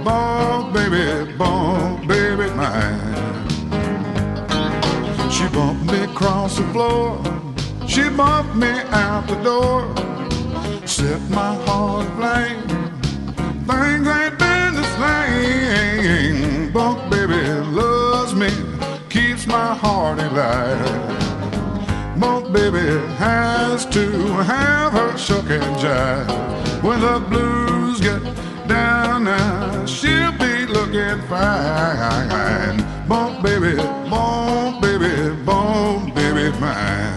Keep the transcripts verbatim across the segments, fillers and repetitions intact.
bump baby, bump baby mine. She bumped me across the floor, she bumped me out the door, set my heart aflame. Things ain't been the same. Bump baby loves me, keeps my heart alive. Bump baby has to have her shuck and jive. When the blues get down now, she'll be looking fine. Bump baby, bump baby, bump baby mine.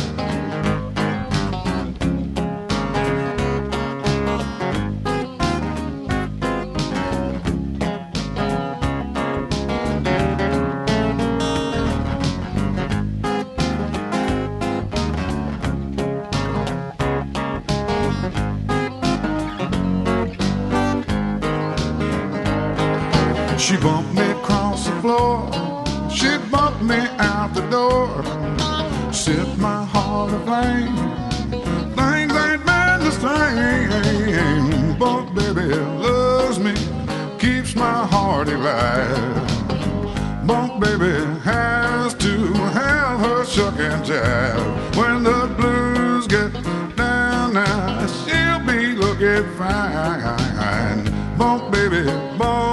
She bumped me across the floor, she bumped me out the door, set my heart aflame. Things ain't been the same. Bump baby loves me, keeps my heart alive. Bump baby has to have her shuck and jive. When the blues get down now, she'll be looking fine. Bump baby, bump